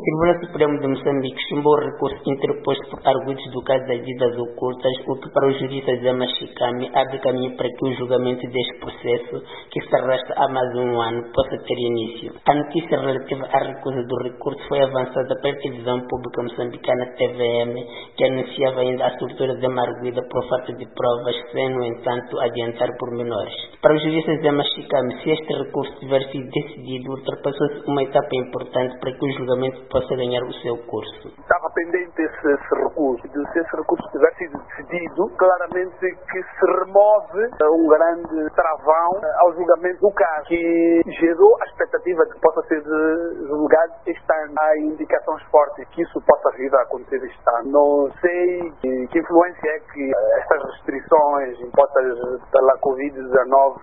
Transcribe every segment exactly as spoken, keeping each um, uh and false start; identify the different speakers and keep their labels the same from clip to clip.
Speaker 1: Tribunal Supremo de Moçambique chumbou o recurso interposto por arguidos do caso das vidas ocultas, o que para o jurista Zé Machicami abre caminho para que o julgamento deste processo, que se arrasta há mais de um ano, possa ter início. A notícia relativa à recusa do recurso foi avançada pela televisão pública moçambicana T V M, que anunciava ainda a soltura de Marguida por falta de provas, sem, no entanto, adiantar pormenores. Para o jurista Zé Machicami, se este recurso tiver sido decidido, ultrapassou-se uma etapa importante para que o julgamento possa ganhar o seu curso.
Speaker 2: Estava pendente esse, esse recurso. Se esse recurso tiver sido decidido, claramente que se remove um grande travão ao julgamento do caso, que gerou a expectativa de que possa ser julgado este ano. Há indicações fortes que isso possa vir a acontecer este ano. Não sei que, que influência é que estas restrições impostas pela covid dezenove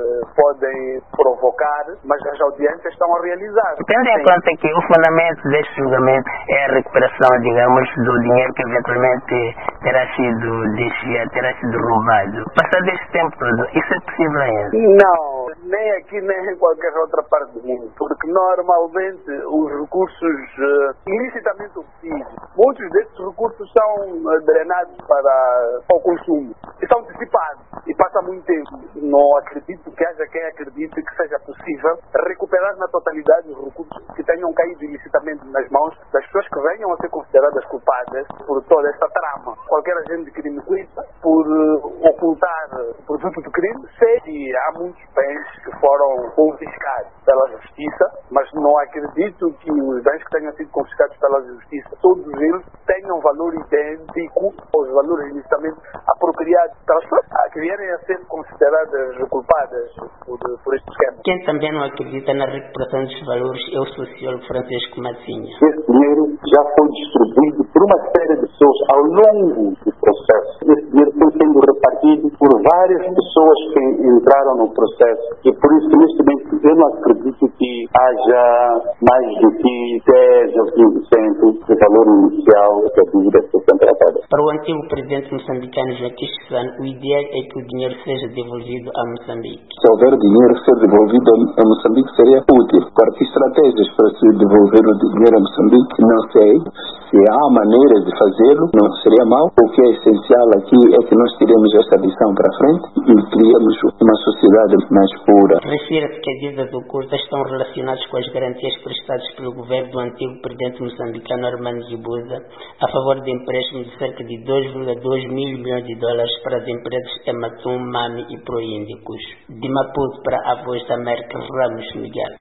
Speaker 2: podem provocar, mas as audiências estão a realizar.
Speaker 1: Tendo em conta que o fundamento deste julgamento é a recuperação, digamos, do dinheiro que eventualmente terá sido desviado, terá sido roubado. Passado este tempo todo, isso é possível ainda?
Speaker 2: Não, nem aqui nem em qualquer outra parte do mundo, porque normalmente os recursos uh, ilicitamente obtidos, muitos desses recursos são uh, drenados para, para o consumo e são antecipados e passa muito tempo. Não acredito que haja quem acredite que seja possível recuperar na totalidade os recursos que tenham caído ilicitamente nas mãos das pessoas que venham a ser consideradas culpadas por toda esta trama. Qualquer agente de crime culpa por uh, ocultar o produto do crime. Sei que há muitos bens que foram confiscados pela justiça, mas não acredito que os bens que tenham sido confiscados pela justiça, todos eles tenham valor idêntico aos valores inicialmente apropriados pelas pessoas que vierem a ser consideradas culpadas por, por este esquema.
Speaker 1: Quem também não acredita na recuperação dos valores é o sociólogo Francisco Massinha.
Speaker 3: Esse dinheiro já foi distribuído por uma série de pessoas ao longo do processo. Esse dinheiro foi sendo repartido por várias pessoas que entraram no processo e por isso neste momento eu não acredito que haja mais do que dez ou quinze por cento do valor inicial da dívida que foi contratada.
Speaker 1: Para o antigo presidente moçambicano Joaquim Chissano, o ideal é que o dinheiro seja devolvido a Moçambique.
Speaker 4: Se houver dinheiro ser devolvido a Moçambique seria útil. Agora, que estratégias para se devolver o dinheiro a Moçambique, não sei. Se há maneiras de fazê-lo, não seria mal. O que é essencial aqui é que nós tiremos esta lição para frente e criemos uma sociedade mais pura.
Speaker 1: Refira-se que as dívidas ocultas estão relacionadas com as garantias prestadas pelo governo do antigo presidente moçambicano Armando Guebuza a favor de empréstimos de cerca de dois vírgula dois mil milhões de dólares para as empresas Ematum, Mami e Proíndicos. De Maputo para a Voz da América, Ramos Miguel.